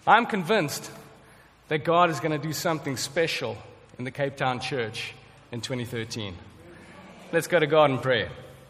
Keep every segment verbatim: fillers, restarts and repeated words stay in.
I'm convinced that God is going to do something special in the Cape Town Church in twenty thirteen. Let's go to God in prayer.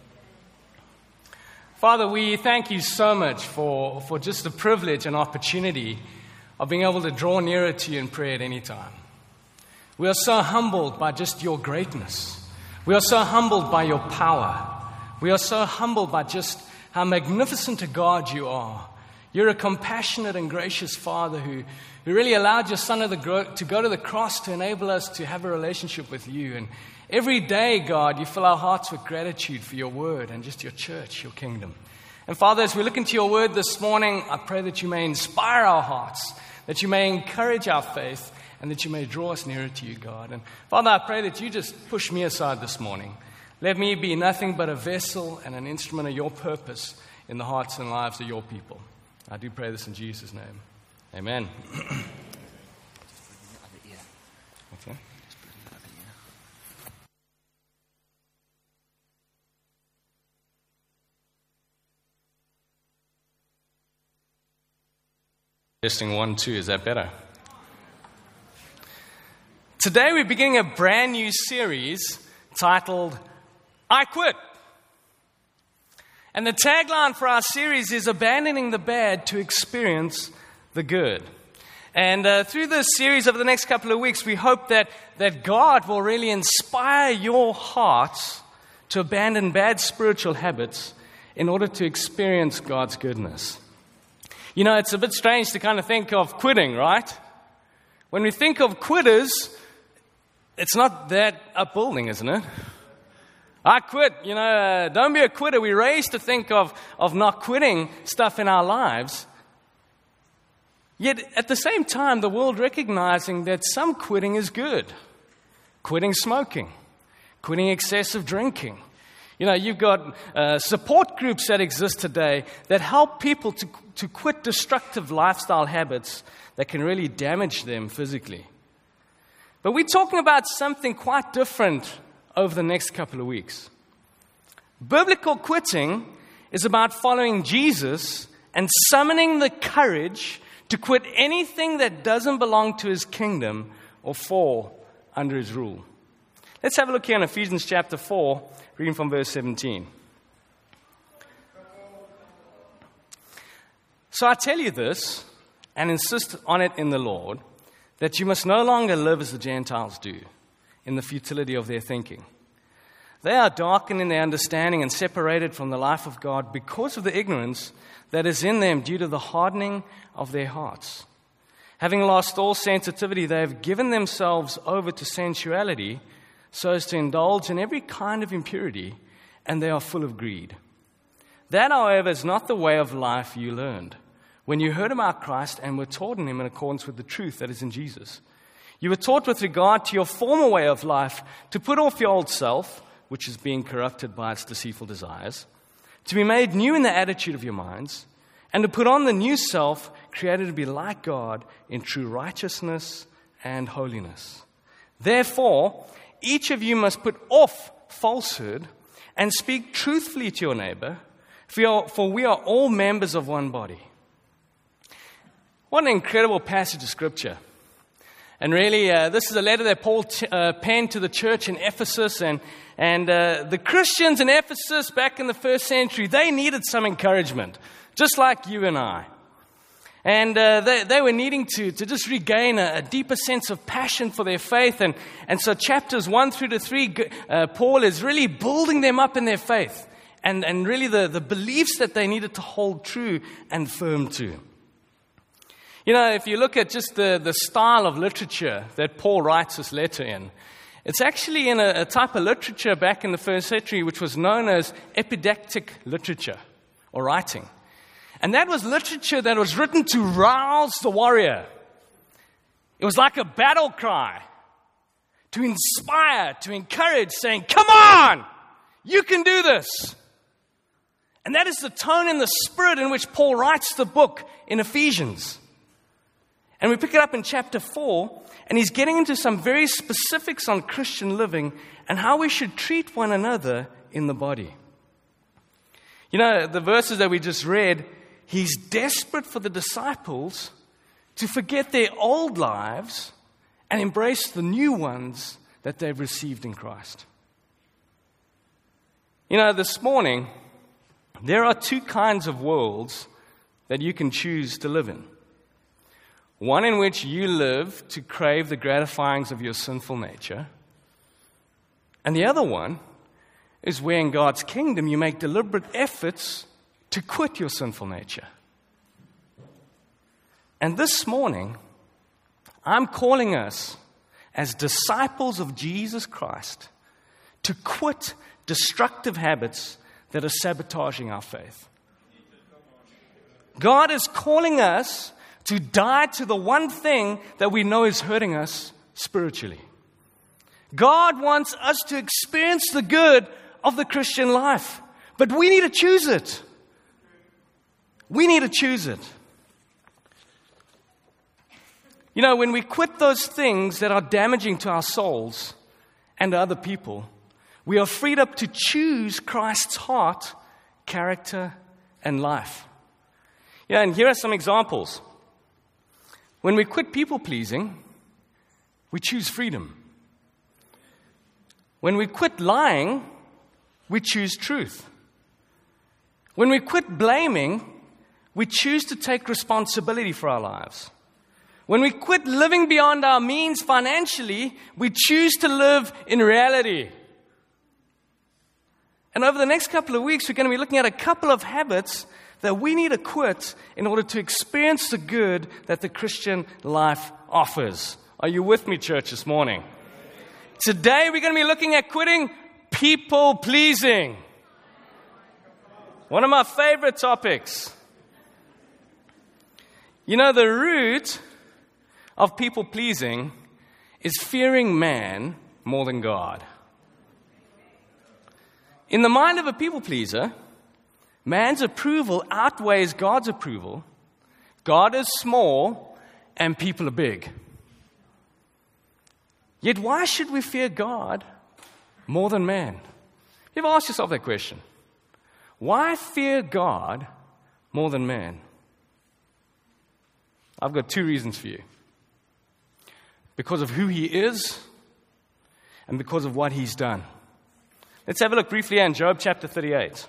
Father, we thank you so much for, for just the privilege and opportunity of being able to draw nearer to you in prayer at any time. We are so humbled by just your greatness. We are so humbled by your power. We are so humbled by just how magnificent a God you are. You're a compassionate and gracious Father who, who really allowed your Son of the gro- to go to the cross to enable us to have a relationship with you. And every day, God, you fill our hearts with gratitude for your word and just your church, your kingdom. And Father, as we look into your word this morning, I pray that you may inspire our hearts, that you may encourage our faith, and that you may draw us nearer to you, God. And Father, I pray that you just push me aside this morning. Let me be nothing but a vessel and an instrument of your purpose in the hearts and lives of your people. I do pray this in Jesus' name. Amen. Okay. Testing one, two. Is that better? Today we're beginning a brand new series titled, I Quit. And the tagline for our series is abandoning the bad to experience the good. And uh, through this series over the next couple of weeks, we hope that, that God will really inspire your hearts to abandon bad spiritual habits in order to experience God's goodness. You know, it's a bit strange to kind of think of quitting, right? When we think of quitters, it's not that upbuilding, isn't it? I quit, you know, uh, don't be a quitter. We're raised to think of, of not quitting stuff in our lives. Yet at the same time, the world recognizing that some quitting is good. Quitting smoking, quitting excessive drinking. You know, you've got uh, support groups that exist today that help people to, to quit destructive lifestyle habits that can really damage them physically. But we're talking about something quite different over the next couple of weeks. Biblical quitting is about following Jesus and summoning the courage to quit anything that doesn't belong to his kingdom or fall under his rule. Let's have a look here in Ephesians chapter four, reading from verse seventeen. So I tell you this, and insist on it in the Lord, that you must no longer live as the Gentiles do, in the futility of their thinking. They are darkened in their understanding and separated from the life of God because of the ignorance that is in them due to the hardening of their hearts. Having lost all sensitivity, they have given themselves over to sensuality so as to indulge in every kind of impurity, and they are full of greed. That, however, is not the way of life you learned when you heard about Christ and were taught in him in accordance with the truth that is in Jesus. You were taught with regard to your former way of life to put off your old self, which is being corrupted by its deceitful desires, to be made new in the attitude of your minds, and to put on the new self, created to be like God in true righteousness and holiness. Therefore, each of you must put off falsehood and speak truthfully to your neighbor, for we are all members of one body. What an incredible passage of Scripture. And really, uh, this is a letter that Paul t- uh, penned to the church in Ephesus. And, and uh, the Christians in Ephesus back in the first century, they needed some encouragement, just like you and I. And uh, they, they were needing to, to just regain a, a deeper sense of passion for their faith. And, and so chapters one through to three, uh, Paul is really building them up in their faith. And, and really the, the beliefs that they needed to hold true and firm to. You know, if you look at just the, the style of literature that Paul writes this letter in, it's actually in a, a type of literature back in the first century which was known as epidactic literature or writing. And that was literature that was written to rouse the warrior. It was like a battle cry to inspire, to encourage, saying, come on, you can do this. And that is the tone and the spirit in which Paul writes the book in Ephesians. And we pick it up in chapter four, and he's getting into some very specifics on Christian living and how we should treat one another in the body. You know, the verses that we just read, he's desperate for the disciples to forget their old lives and embrace the new ones that they've received in Christ. You know, this morning, there are two kinds of worlds that you can choose to live in. One in which you live to crave the gratifyings of your sinful nature. And the other one is where in God's kingdom you make deliberate efforts to quit your sinful nature. And this morning, I'm calling us as disciples of Jesus Christ to quit destructive habits that are sabotaging our faith. God is calling us to die to the one thing that we know is hurting us spiritually. God wants us to experience the good of the Christian life, but we need to choose it. We need to choose it. You know, when we quit those things that are damaging to our souls and to other people, we are freed up to choose Christ's heart, character, and life. Yeah, and here are some examples. When we quit people-pleasing, we choose freedom. When we quit lying, we choose truth. When we quit blaming, we choose to take responsibility for our lives. When we quit living beyond our means financially, we choose to live in reality. And over the next couple of weeks, we're going to be looking at a couple of habits that we need to quit in order to experience the good that the Christian life offers. Are you with me, church, this morning? Today, we're going to be looking at quitting people-pleasing. One of my favorite topics. You know, the root of people-pleasing is fearing man more than God. In the mind of a people-pleaser, man's approval outweighs God's approval. God is small and people are big. Yet why should we fear God more than man? You ever asked yourself that question? Why fear God more than man? I've got two reasons for you. Because of who he is and because of what he's done. Let's have a look briefly at Job chapter thirty-eight.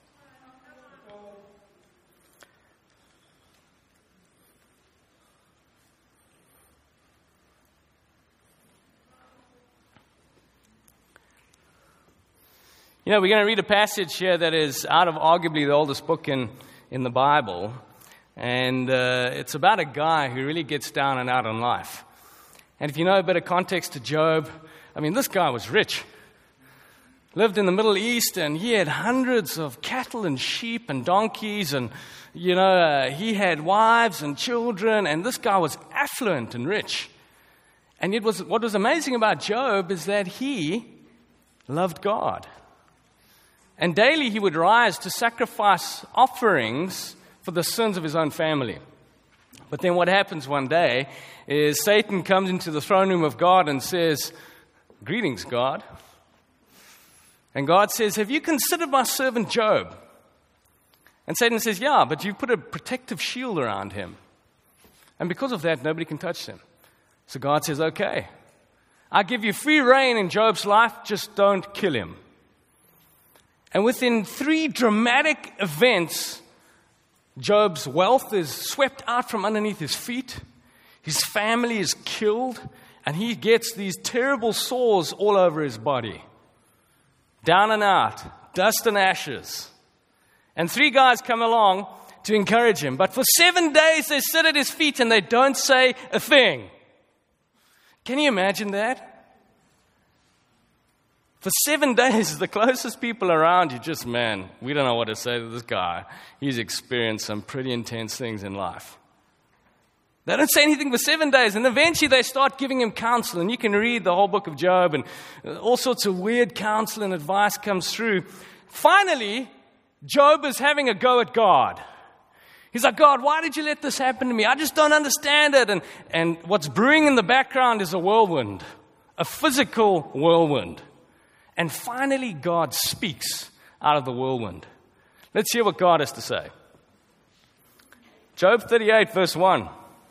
You know, we're going to read a passage here that is out of arguably the oldest book in, in the Bible. And uh, it's about a guy who really gets down and out in life. And if you know a bit of context to Job, I mean, this guy was rich. Lived in the Middle East, and he had hundreds of cattle and sheep and donkeys. And, you know, uh, he had wives and children. And this guy was affluent and rich. And it was what was amazing about Job is that he loved God. And daily he would rise to sacrifice offerings for the sins of his own family. But then what happens one day is Satan comes into the throne room of God and says, "Greetings, God." And God says, "Have you considered my servant Job?" And Satan says, "Yeah, but you put a protective shield around him. And because of that, nobody can touch him." So God says, "Okay, I give you free reign in Job's life, just don't kill him." And within three dramatic events, Job's wealth is swept out from underneath his feet. His family is killed. And he gets these terrible sores all over his body. Down and out, dust and ashes. And three guys come along to encourage him. But for seven days they sit at his feet and they don't say a thing. Can you imagine that? For seven days, the closest people around you just, man, we don't know what to say to this guy. He's experienced some pretty intense things in life. They don't say anything for seven days, and eventually they start giving him counsel. And you can read the whole book of Job, and all sorts of weird counsel and advice comes through. Finally, Job is having a go at God. He's like, "God, why did you let this happen to me? I just don't understand it." And, and what's brewing in the background is a whirlwind, a physical whirlwind. And finally, God speaks out of the whirlwind. Let's hear what God has to say. Job thirty-eight, verse one.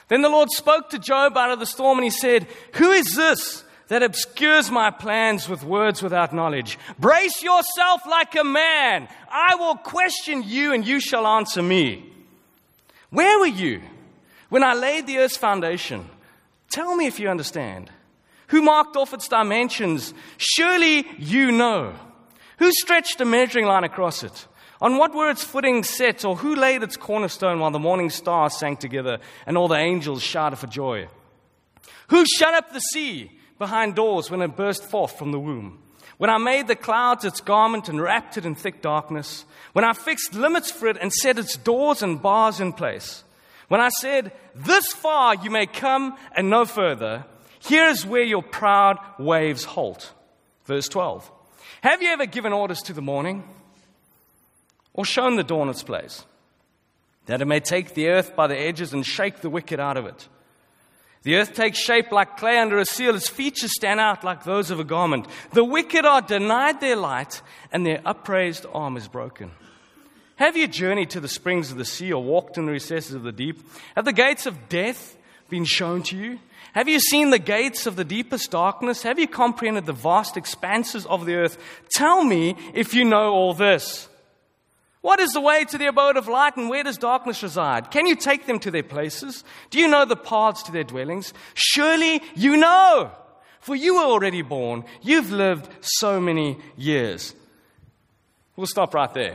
Then the Lord spoke to Job out of the storm, and he said, "Who is this that obscures my plans with words without knowledge? Brace yourself like a man. I will question you, and you shall answer me. Where were you when I laid the earth's foundation? Tell me if you understand. Who marked off its dimensions? Surely you know. Who stretched a measuring line across it? On what were its footings set? Or who laid its cornerstone while the morning stars sang together and all the angels shouted for joy? Who shut up the sea behind doors when it burst forth from the womb? When I made the clouds its garment and wrapped it in thick darkness? When I fixed limits for it and set its doors and bars in place? When I said, this far you may come and no further, here is where your proud waves halt." Verse twelve. "Have you ever given orders to the morning, or shown the dawn its place, that it may take the earth by the edges and shake the wicked out of it? The earth takes shape like clay under a seal. Its features stand out like those of a garment. The wicked are denied their light, and their upraised arm is broken. Have you journeyed to the springs of the sea, or walked in the recesses of the deep? Have the gates of death been shown to you? Have you seen the gates of the deepest darkness? Have you comprehended the vast expanses of the earth? Tell me if you know all this. What is the way to the abode of light, and where does darkness reside? Can you take them to their places? Do you know the paths to their dwellings? Surely you know, for you were already born. You've lived so many years." We'll stop right there.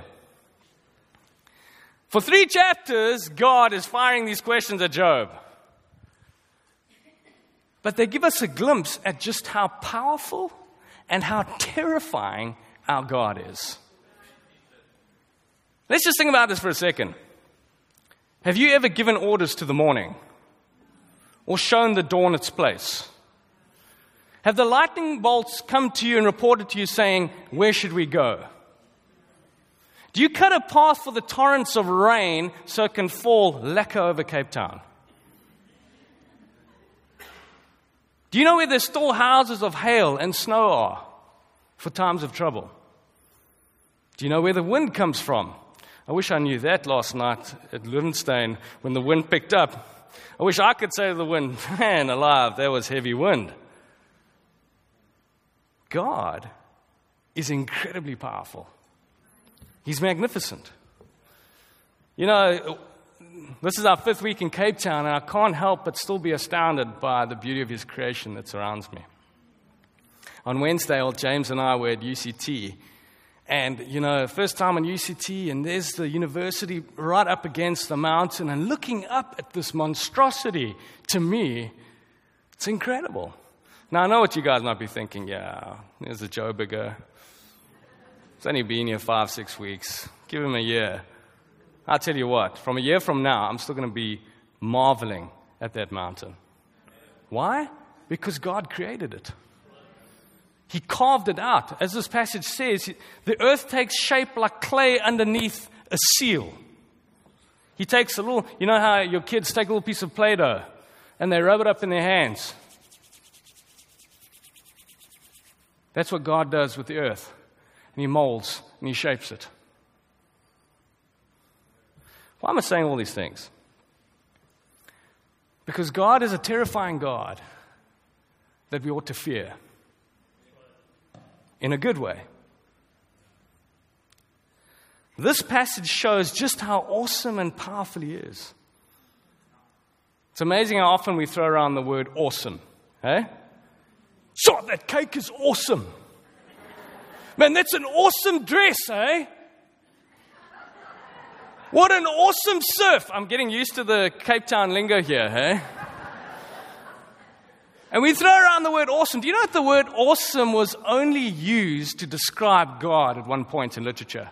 For three chapters, God is firing these questions at Job. But they give us a glimpse at just how powerful and how terrifying our God is. Let's just think about this for a second. Have you ever given orders to the morning, or shown the dawn its place? Have the lightning bolts come to you and reported to you saying, "Where should we go?" Do you cut a path for the torrents of rain so it can fall lacquer over Cape Town? Do you know where the storehouses of hail and snow are for times of trouble? Do you know where the wind comes from? I wish I knew that last night at Livingstone when the wind picked up. I wish I could say to the wind, "Man alive, that was heavy wind." God is incredibly powerful. He's magnificent. You know, this is our fifth week in Cape Town, and I can't help but still be astounded by the beauty of His creation that surrounds me. On Wednesday, old James and I were at U C T, and, you know, first time on U C T, and there's the university right up against the mountain, and looking up at this monstrosity, to me, it's incredible. Now, I know what you guys might be thinking. Yeah, there's a Joe Bigger. He's only been here five, six weeks. Give him a year. I'll tell you what, from a year from now, I'm still going to be marveling at that mountain. Why? Because God created it. He carved it out. As this passage says, the earth takes shape like clay underneath a seal. He takes a little, you know how your kids take a little piece of Play-Doh and they rub it up in their hands. That's what God does with the earth. And He molds and He shapes it. Why am I saying all these things? Because God is a terrifying God that we ought to fear. In a good way. This passage shows just how awesome and powerful He is. It's amazing how often we throw around the word awesome. Eh? So that cake is awesome. Man, that's an awesome dress, eh? What an awesome surf. I'm getting used to the Cape Town lingo here, eh? And we throw around the word awesome. Do you know that the word awesome was only used to describe God at one point in literature?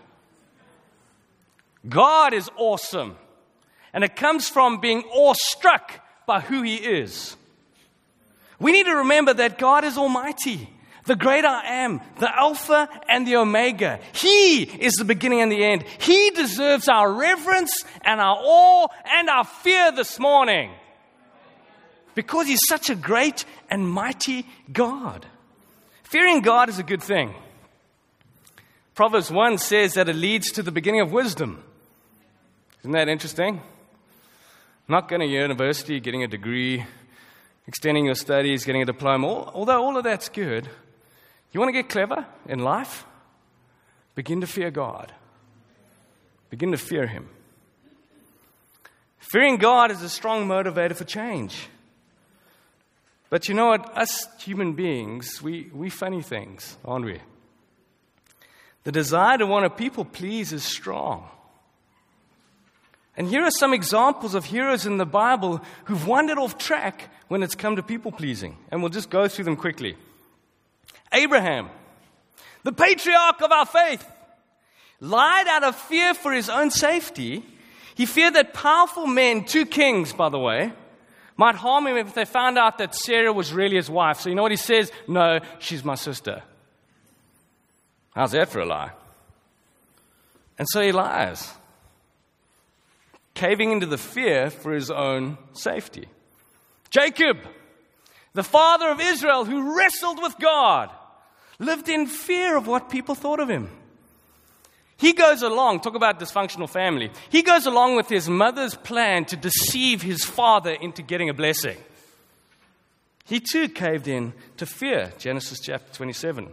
God is awesome. And it comes from being awestruck by who He is. We need to remember that God is almighty, the great I am, the Alpha and the Omega. He is the beginning and the end. He deserves our reverence and our awe and our fear this morning. Because He's such a great and mighty God. Fearing God is a good thing. Proverbs one says that it leads to the beginning of wisdom. Isn't that interesting? not going to university, getting a degree, extending your studies, getting a diploma. Although all of that's good, you want to get clever in life? Begin to fear God. Begin to fear Him. Fearing God is a strong motivator for change. But you know what? Us human beings, we, we funny things, aren't we? The desire to want to people please is strong. And here are some examples of heroes in the Bible who've wandered off track when it's come to people pleasing. And we'll just go through them quickly. Abraham, the patriarch of our faith, lied out of fear for his own safety. He feared that powerful men, two kings, by the way, might harm him if they found out that Sarah was really his wife. So you know what he says? No, she's my sister. How's that for a lie? And so he lies, caving into the fear for his own safety. Jacob, the father of Israel, who wrestled with God, lived in fear of what people thought of him. He goes along, talk about dysfunctional family. He goes along with his mother's plan to deceive his father into getting a blessing. He too caved in to fear, Genesis chapter twenty-seven.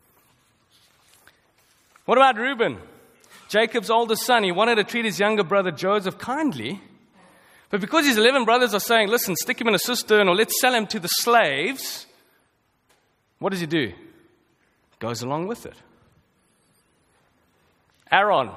What about Reuben? Jacob's oldest son. He wanted to treat his younger brother Joseph kindly, but because his eleven brothers are saying, listen, stick him in a cistern or let's sell him to the slaves, what does he do? Goes along with it. Aaron,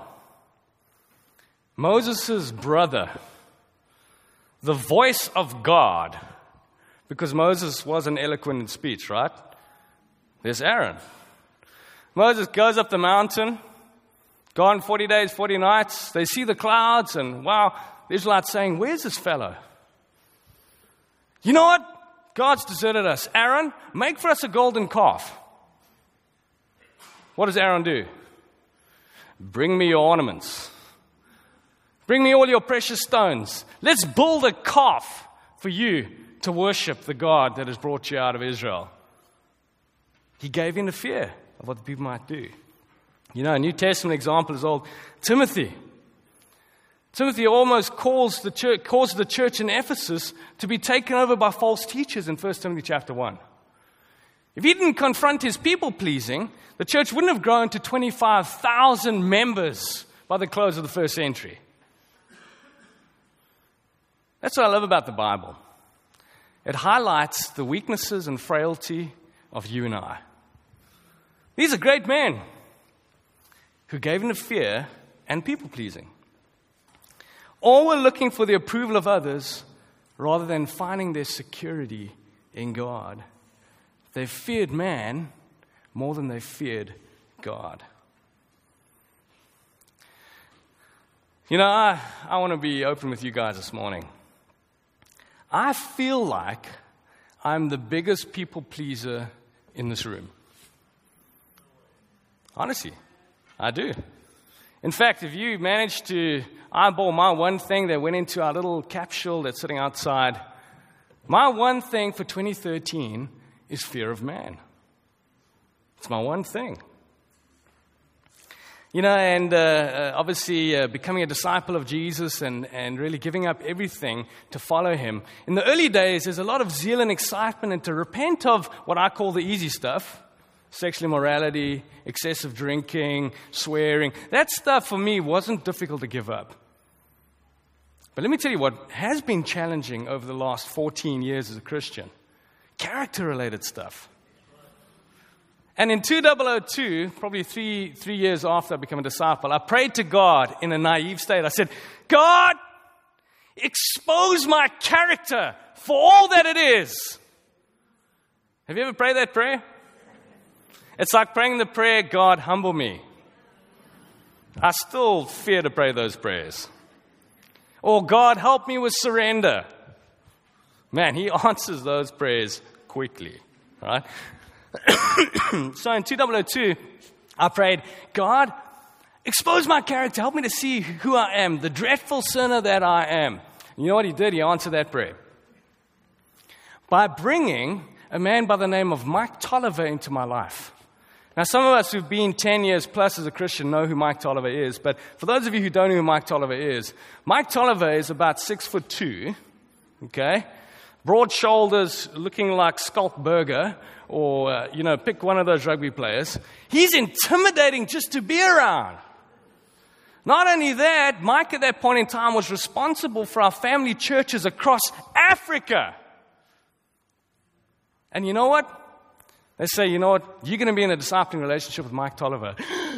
Moses' brother, the voice of God, because Moses wasn't eloquent in speech, right? There's Aaron. Moses goes up the mountain, gone forty days, forty nights. They see the clouds, and wow, the Israelites saying, where's this fellow? You know what? God's deserted us. Aaron, make for us a golden calf. What does Aaron do? Bring me your ornaments. Bring me all your precious stones. Let's build a calf for you to worship the God that has brought you out of Israel. He gave in to fear of what the people might do. You know, a New Testament example is old Timothy. Timothy almost calls the church, caused the church in Ephesus to be taken over by false teachers in First Timothy chapter one. If he didn't confront his people-pleasing, the church wouldn't have grown to twenty-five thousand members by the close of the first century. That's what I love about the Bible. It highlights the weaknesses and frailty of you and I. These are great men who gave in to fear and people-pleasing. All were looking for the approval of others rather than finding their security in God. They feared man more than they feared God. You know, I, I want to be open with you guys this morning. I feel like I'm the biggest people pleaser in this room. Honestly, I do. In fact, if you manage to eyeball my one thing that went into our little capsule that's sitting outside, my one thing for twenty thirteen is fear of man. It's my one thing. You know, and uh, uh, obviously uh, becoming a disciple of Jesus and, and really giving up everything to follow him. In the early days, there's a lot of zeal and excitement and to repent of what I call the easy stuff. Sexual immorality, excessive drinking, swearing. That stuff for me wasn't difficult to give up. But let me tell you what has been challenging over the last fourteen years as a Christian. Character-related stuff. And in two thousand two, probably three, three years after I became a disciple, I prayed to God in a naive state. I said, God, expose my character for all that it is. Have you ever prayed that prayer? It's like praying the prayer, God, humble me. I still fear to pray those prayers. Or, God, help me with surrender. Man, he answers those prayers quickly, right? So in two thousand two, I prayed, God, expose my character. Help me to see who I am, the dreadful sinner that I am. And you know what he did? He answered that prayer by bringing a man by the name of Mike Tolliver into my life. Now, some of us who've been ten years plus as a Christian know who Mike Tolliver is, but for those of you who don't know who Mike Tolliver is, Mike Tolliver is about six foot two, okay? Broad shoulders, looking like Schalk Burger, or, uh, you know, pick one of those rugby players. He's intimidating just to be around. Not only that, Mike at that point in time was responsible for our family churches across Africa. And you know what? They say, you know what? You're going to be in a discipling relationship with Mike Tolliver.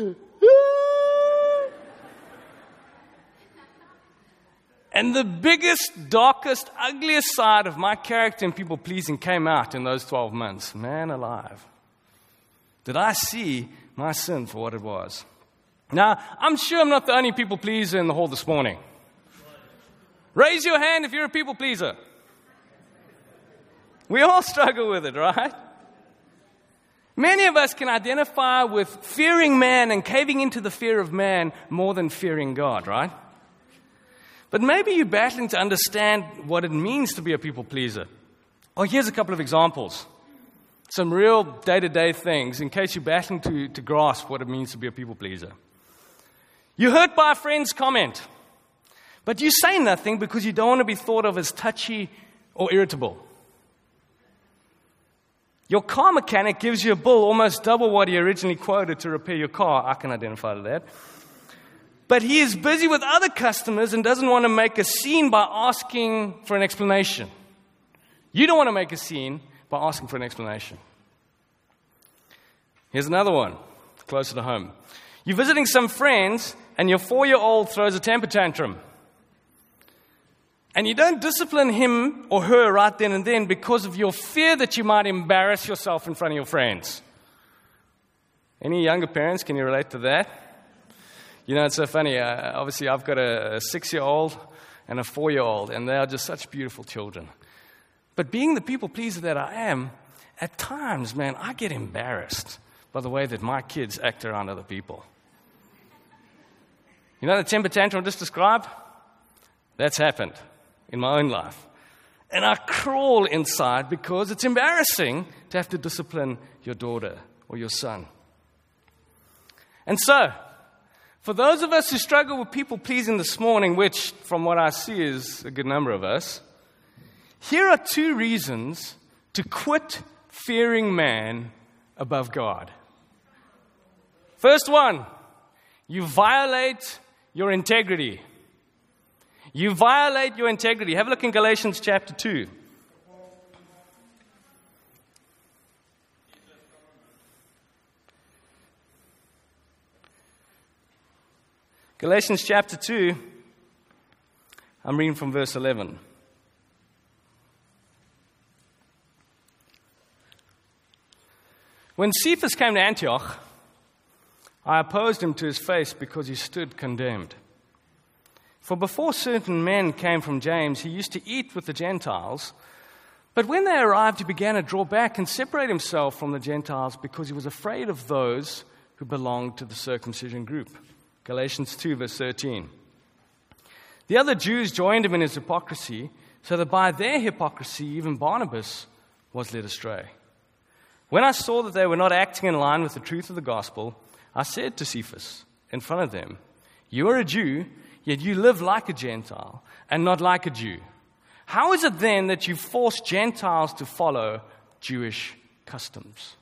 And the biggest, darkest, ugliest side of my character and people pleasing came out in those twelve months. Man alive. Did I see my sin for what it was? Now, I'm sure I'm not the only people pleaser in the hall this morning. Raise your hand if you're a people pleaser. We all struggle with it, right? Many of us can identify with fearing man and caving into the fear of man more than fearing God, right? But maybe you're battling to understand what it means to be a people pleaser. Oh, here's a couple of examples. Some real day-to-day things in case you're battling to, to grasp what it means to be a people pleaser. You're hurt by a friend's comment, but you say nothing because you don't want to be thought of as touchy or irritable. Your car mechanic gives you a bill almost double what he originally quoted to repair your car. I can identify with that. But he is busy with other customers and doesn't want to make a scene by asking for an explanation. You don't want to make a scene by asking for an explanation. Here's another one, closer to home. You're visiting some friends and your four-year-old throws a temper tantrum. And you don't discipline him or her right then and then because of your fear that you might embarrass yourself in front of your friends. Any younger parents, can you relate to that? You know, it's so funny. Uh, obviously, I've got a, a six-year-old and a four-year-old, and they are just such beautiful children. But being the people pleaser that I am, at times, man, I get embarrassed by the way that my kids act around other people. You know the temper tantrum I just described? That's happened in my own life. And I crawl inside because it's embarrassing to have to discipline your daughter or your son. And so, for those of us who struggle with people pleasing this morning, which from what I see is a good number of us, here are two reasons to quit fearing man above God. First one, you violate your integrity. You violate your integrity. Have a look in Galatians chapter two. Galatians chapter two, I'm reading from verse eleven. When Cephas came to Antioch, I opposed him to his face because he stood condemned. For before certain men came from James, he used to eat with the Gentiles. But when they arrived, he began to draw back and separate himself from the Gentiles because he was afraid of those who belonged to the circumcision group. Galatians two, verse thirteen. The other Jews joined him in his hypocrisy, so that by their hypocrisy even Barnabas was led astray. When I saw that they were not acting in line with the truth of the gospel, I said to Cephas in front of them, "You are a Jew, yet you live like a Gentile and not like a Jew. How is it then that you force Gentiles to follow Jewish customs?"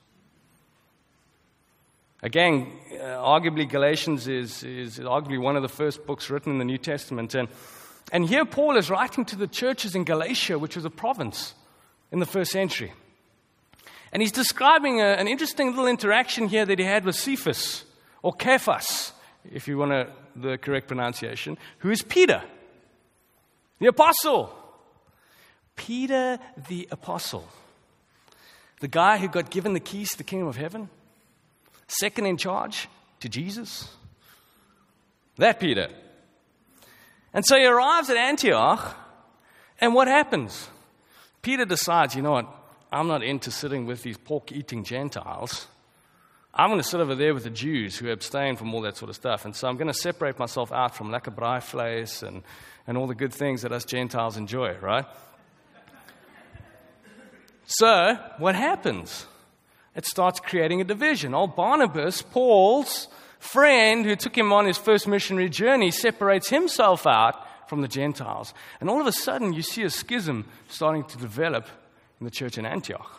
Again, uh, arguably Galatians is, is arguably one of the first books written in the New Testament. And, and here Paul is writing to the churches in Galatia, which was a province in the first century. And he's describing a, an interesting little interaction here that he had with Cephas, or Cephas, if you want to, the correct pronunciation, who is Peter, the apostle. Peter the apostle. The guy who got given the keys to the kingdom of heaven. Second in charge to Jesus. That Peter. And so he arrives at Antioch, and what happens? Peter decides, you know what, I'm not into sitting with these pork-eating Gentiles. I'm going to sit over there with the Jews who abstain from all that sort of stuff. And so I'm going to separate myself out from lekker braaivleis and, and all the good things that us Gentiles enjoy, right? So, what happens? it starts creating a division. Old Barnabas, Paul's friend who took him on his first missionary journey, separates himself out from the Gentiles. And all of a sudden, you see a schism starting to develop in the church in Antioch.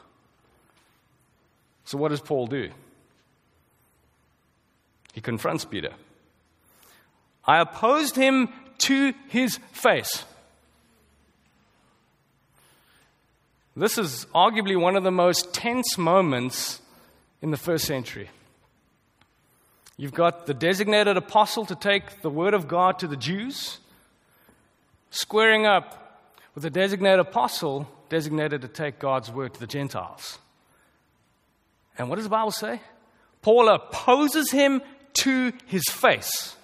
So what does Paul do? He confronts Peter. I opposed him to his face. This is arguably one of the most tense moments in the first century. You've got the designated apostle to take the word of God to the Jews, squaring up with the designated apostle designated to take God's word to the Gentiles. And what does the Bible say? Paul opposes him to his face.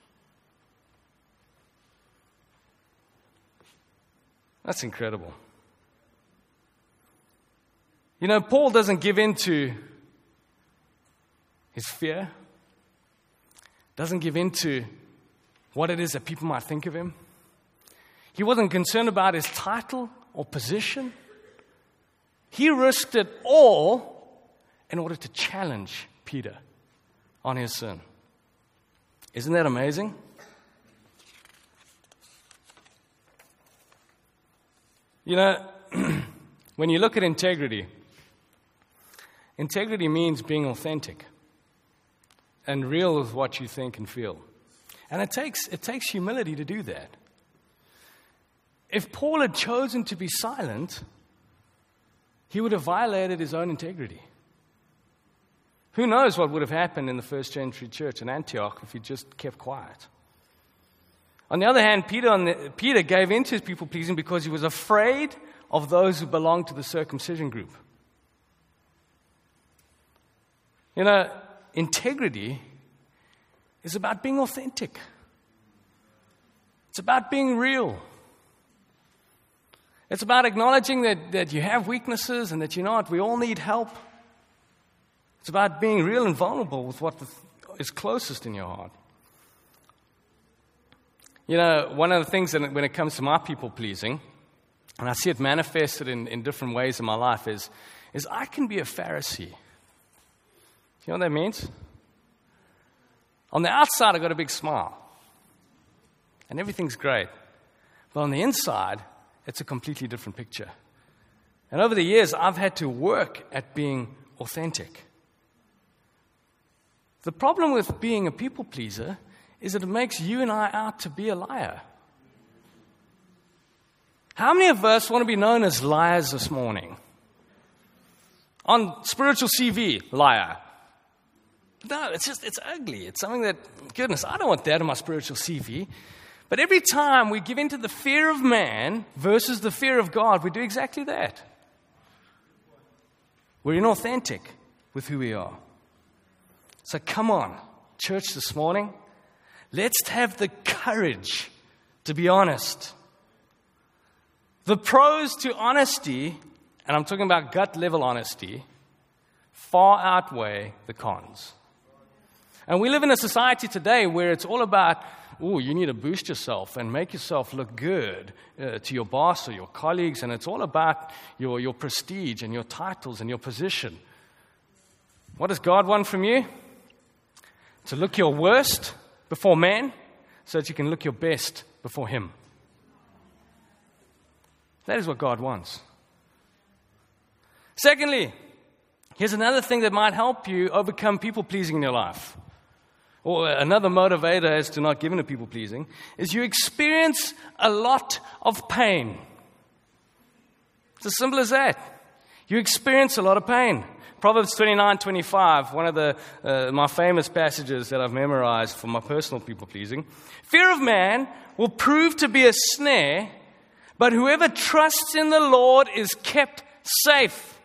That's incredible. You know, Paul doesn't give in to his fear, doesn't give in to what it is that people might think of him. He wasn't concerned about his title or position. He risked it all in order to challenge Peter on his sin. Isn't that amazing? You know, when you look at integrity, integrity means being authentic and real with what you think and feel. And it takes, it takes humility to do that. If Paul had chosen to be silent, he would have violated his own integrity. Who knows what would have happened in the first century church in Antioch if he just kept quiet. On the other hand, Peter, on the, Peter gave in to his people-pleasing because he was afraid of those who belonged to the circumcision group. You know, integrity is about being authentic. It's about being real. It's about acknowledging that, that you have weaknesses and that, you know what, we all need help. It's about being real and vulnerable with what is closest in your heart. You know, one of the things that when it comes to my people-pleasing, and I see it manifested in, in different ways in my life, is, is I can be a Pharisee. You know what that means? On the outside, I've got a big smile. And everything's great. But on the inside, it's a completely different picture. And over the years, I've had to work at being authentic. The problem with being a people-pleaser is that it makes you and I out to be a liar. How many of us want to be known as liars this morning? On spiritual C V, liar. No, it's just, it's ugly. It's something that, goodness, I don't want that on my spiritual C V. But every time we give in to the fear of man versus the fear of God, we do exactly that. We're inauthentic with who we are. So come on, church this morning, let's have the courage to be honest. The pros to honesty, and I'm talking about gut level honesty, far outweigh the cons. And we live in a society today where it's all about, oh, you need to boost yourself and make yourself look good uh, to your boss or your colleagues, and it's all about your, your prestige and your titles and your position. What does God want from you? To look your worst before man so that you can look your best before Him. That is what God wants. Secondly, here's another thing that might help you overcome people-pleasing in your life. Or another motivator as to not giving to people-pleasing is you experience a lot of pain. It's as simple as that. You experience a lot of pain. Proverbs twenty-nine twenty-five, one of the uh, my famous passages that I've memorized for my personal people-pleasing. Fear of man will prove to be a snare, but whoever trusts in the Lord is kept safe.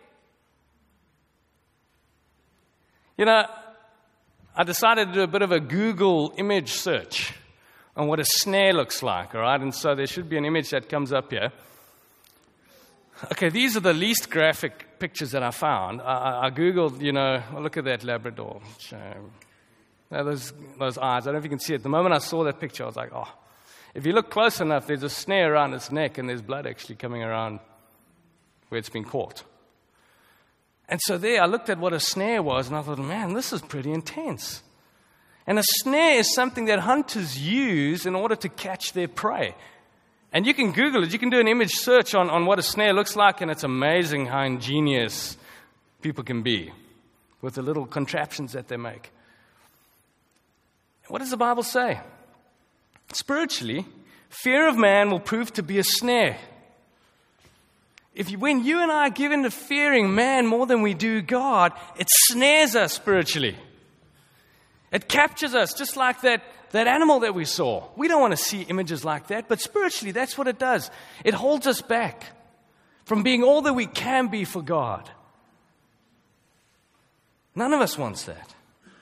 You know, I decided to do a bit of a Google image search on what a snare looks like, all right? And so there should be an image that comes up here. Okay, these are the least graphic pictures that I found. I, I, I Googled, you know, well, look at that Labrador. Now, those, those eyes, I don't know if you can see it. The moment I saw that picture, I was like, oh. If you look close enough, there's a snare around its neck and there's blood actually coming around where it's been caught. And so there I looked at what a snare was, and I thought, man, this is pretty intense. And a snare is something that hunters use in order to catch their prey. And you can Google it. You can do an image search on, on what a snare looks like, and it's amazing how ingenious people can be with the little contraptions that they make. What does the Bible say? Spiritually, fear of man will prove to be a snare. If you, when you and I give in to fearing man more than we do God, it snares us spiritually. It captures us, just like that, that animal that we saw. We don't want to see images like that, but spiritually, that's what it does. It holds us back from being all that we can be for God. None of us wants that.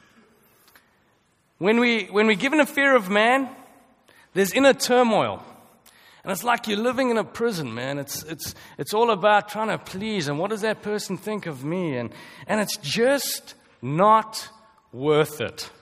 When we, when we give in a fear of man, there's inner turmoil. And it's like you're living in a prison, man. It's, it's, it's all about trying to please, and what does that person think of me? And, and it's just not worth it.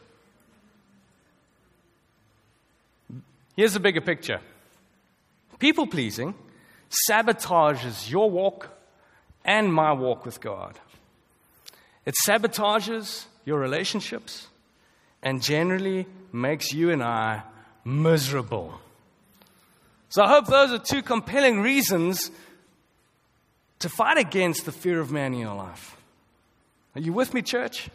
Here's the bigger picture. People-pleasing sabotages your walk and my walk with God. It sabotages your relationships and generally makes you and I miserable. So I hope those are two compelling reasons to fight against the fear of man in your life. Are you with me, church?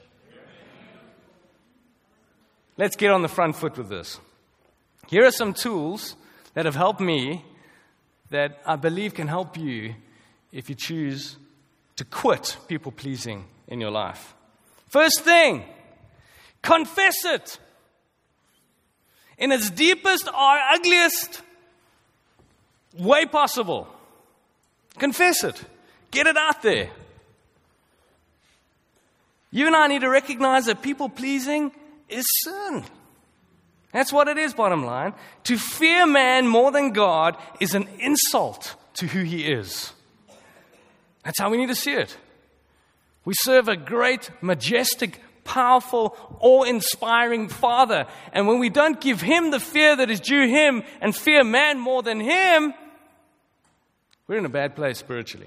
Let's get on the front foot with this. Here are some tools that have helped me that I believe can help you if you choose to quit people-pleasing in your life. First thing, confess it. In its deepest or ugliest way possible. Confess it. Get it out there. You and I need to recognize that people-pleasing is sin. That's what it is, bottom line. To fear man more than God is an insult to who he is. That's how we need to see it. We serve a great, majestic, powerful, awe-inspiring Father. And when we don't give him the fear that is due him and fear man more than him, we're in a bad place spiritually.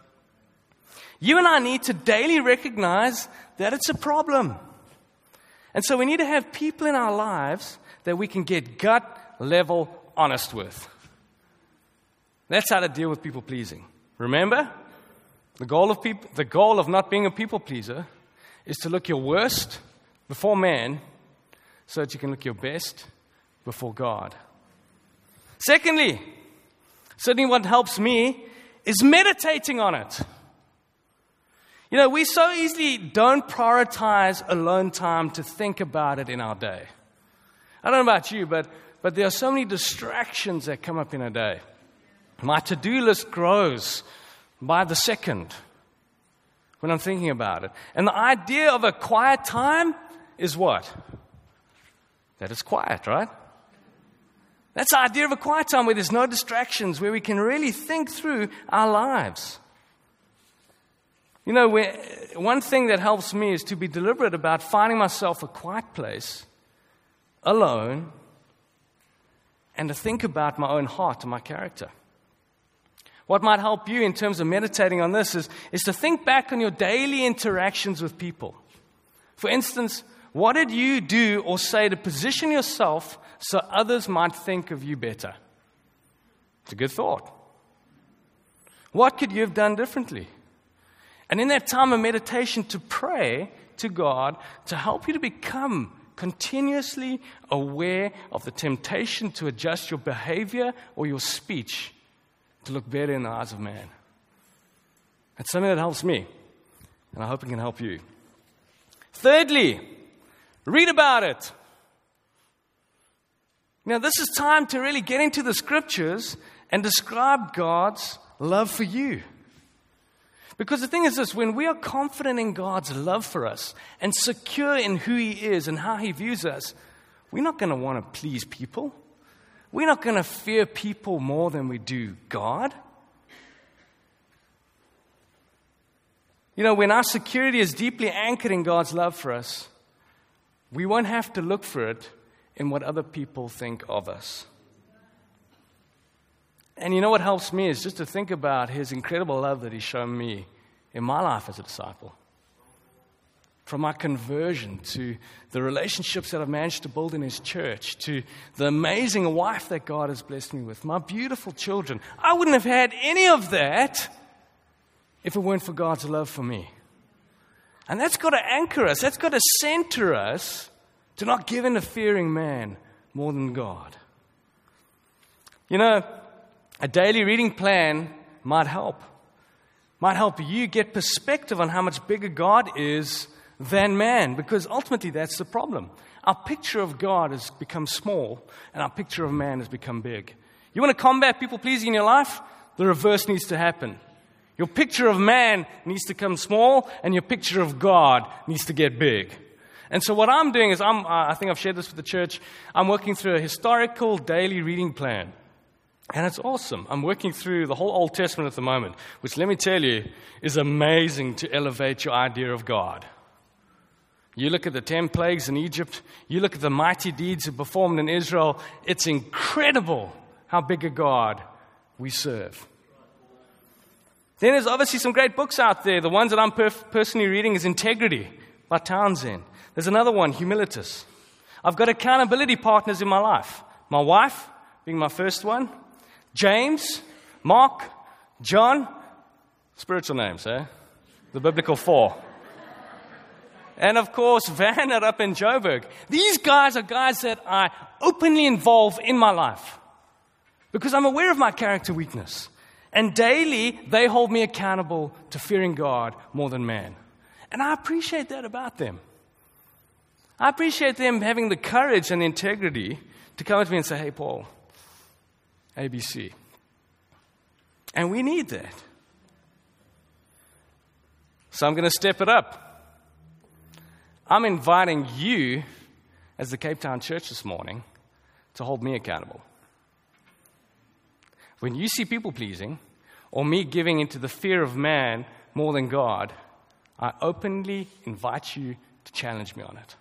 You and I need to daily recognize that it's a problem. And so we need to have people in our lives that we can get gut-level honest with. That's how to deal with people-pleasing. Remember, the goal of people, the goal of not being a people-pleaser is to look your worst before man so that you can look your best before God. Secondly, certainly what helps me is meditating on it. You know, we so easily don't prioritize alone time to think about it in our day. I don't know about you, but, but there are so many distractions that come up in a day. My to-do list grows by the second when I'm thinking about it. And the idea of a quiet time is what? That it's quiet, right? That's the idea of a quiet time where there's no distractions, where we can really think through our lives. You know, one thing that helps me is to be deliberate about finding myself a quiet place, alone, and to think about my own heart and my character. What might help you in terms of meditating on this is, is to think back on your daily interactions with people. For instance, what did you do or say to position yourself so others might think of you better? It's a good thought. What could you have done differently? And in that time of meditation, to pray to God to help you to become continuously aware of the temptation to adjust your behavior or your speech to look better in the eyes of man. That's something that helps me, and I hope it can help you. Thirdly, read about it. Now, this is time to really get into the scriptures and describe God's love for you. Because the thing is this, when we are confident in God's love for us and secure in who he is and how he views us, we're not going to want to please people. We're not going to fear people more than we do God. You know, when our security is deeply anchored in God's love for us, we won't have to look for it in what other people think of us. And you know what helps me is just to think about his incredible love that he's shown me in my life as a disciple. From my conversion to the relationships that I've managed to build in His church, to the amazing wife that God has blessed me with, my beautiful children. I wouldn't have had any of that if it weren't for God's love for me. And that's got to anchor us. That's got to center us to not give in to fearing man more than God. You know, a daily reading plan might help. Might help you get perspective on how much bigger God is than man, because ultimately that's the problem. Our picture of God has become small, and our picture of man has become big. You want to combat people pleasing in your life? The reverse needs to happen. Your picture of man needs to come small, and your picture of God needs to get big. And so what I'm doing is, I'm, uh, I think I've shared this with the church, I'm working through a historical daily reading plan. And it's awesome. I'm working through the whole Old Testament at the moment, which, let me tell you, is amazing to elevate your idea of God. You look at the ten plagues in Egypt, you look at the mighty deeds he performed in Israel, it's incredible how big a God we serve. Then there's obviously some great books out there. The ones that I'm perf- personally reading is Integrity by Townsend. There's another one, Humilitas. I've got accountability partners in my life. My wife being my first one, James, Mark, John, spiritual names, eh? The biblical four. And of course, Vanner up in Joburg. These guys are guys that I openly involve in my life because I'm aware of my character weakness. And daily, they hold me accountable to fearing God more than man. And I appreciate that about them. I appreciate them having the courage and the integrity to come to me and say, hey, Paul, A B C. And we need that. So I'm going to step it up. I'm inviting you, as the Cape Town Church this morning, to hold me accountable. When you see people pleasing, or me giving into the fear of man more than God, I openly invite you to challenge me on it.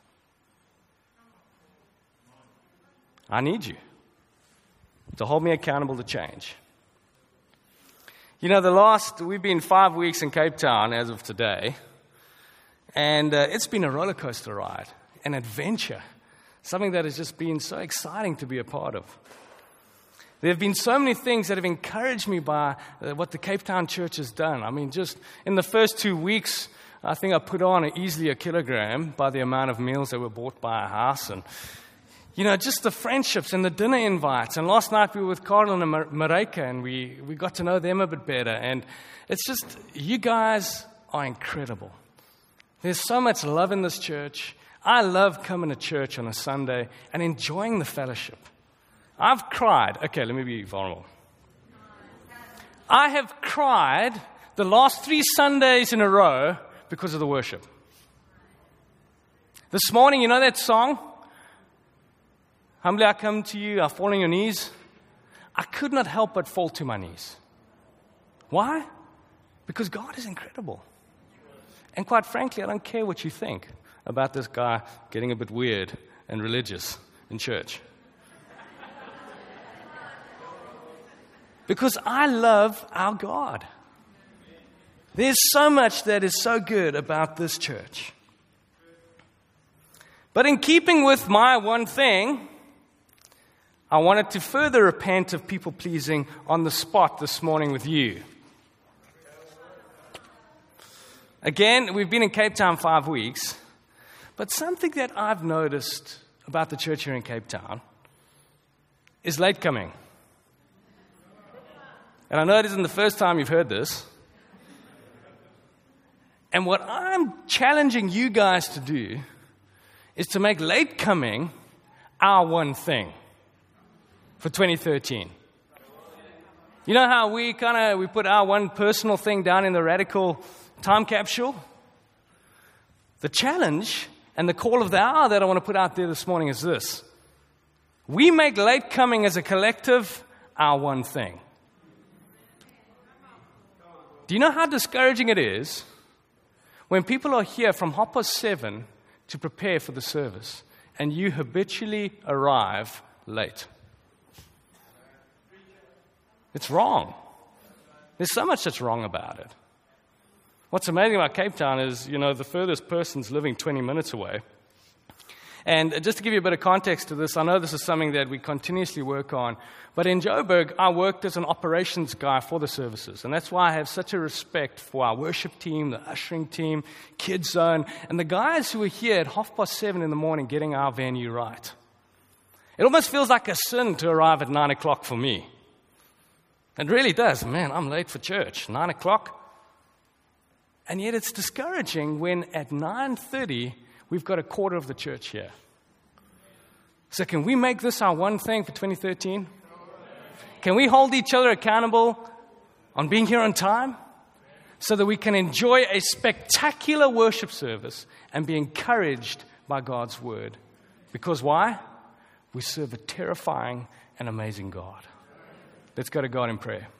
I need you to hold me accountable to change. You know, the last, we've been five weeks in Cape Town as of today, and uh, it's been a roller coaster ride, an adventure, something that has just been so exciting to be a part of. There have been so many things that have encouraged me by uh, what the Cape Town Church has done. I mean, just in the first two weeks, I think I put on easily a kilogram by the amount of meals that were bought by our house. And, you know, just the friendships and the dinner invites. And last night we were with Carl and Mareka, and we, we got to know them a bit better. And it's just, you guys are incredible. There's so much love in this church. I love coming to church on a Sunday and enjoying the fellowship. I've cried. Okay, let me be vulnerable. I have cried the last three Sundays in a row because of the worship. This morning, you know that song? Humbly I come to you, I fall on your knees. I could not help but fall to my knees. Why? Because God is incredible. And quite frankly, I don't care what you think about this guy getting a bit weird and religious in church. Because I love our God. There's so much that is so good about this church. But in keeping with my one thing, I wanted to further repent of people pleasing on the spot this morning with you. Again, we've been in Cape Town five weeks, but something that I've noticed about the church here in Cape Town is late coming. And I know it isn't the first time you've heard this. And what I'm challenging you guys to do is to make late coming our one thing for twenty thirteen. You know how we kind of we put our one personal thing down in the radical time capsule? The challenge and the call of the hour that I want to put out there this morning is this. We make late coming as a collective our one thing. Do you know how discouraging it is when people are here from half past seven to prepare for the service and you habitually arrive late? It's wrong. There's so much that's wrong about it. What's amazing about Cape Town is, you know, the furthest person's living twenty minutes away. And just to give you a bit of context to this, I know this is something that we continuously work on, but in Joburg, I worked as an operations guy for the services, and that's why I have such a respect for our worship team, the ushering team, Kids Zone, and the guys who are here at half past seven in the morning getting our venue right. It almost feels like a sin to arrive at nine o'clock for me. It really does. Man, I'm late for church, nine o'clock. And yet it's discouraging when at nine thirty, we've got a quarter of the church here. So can we make this our one thing for twenty thirteen? Can we hold each other accountable on being here on time so that we can enjoy a spectacular worship service and be encouraged by God's word? Because why? We serve a terrifying and amazing God. Let's go to God in prayer.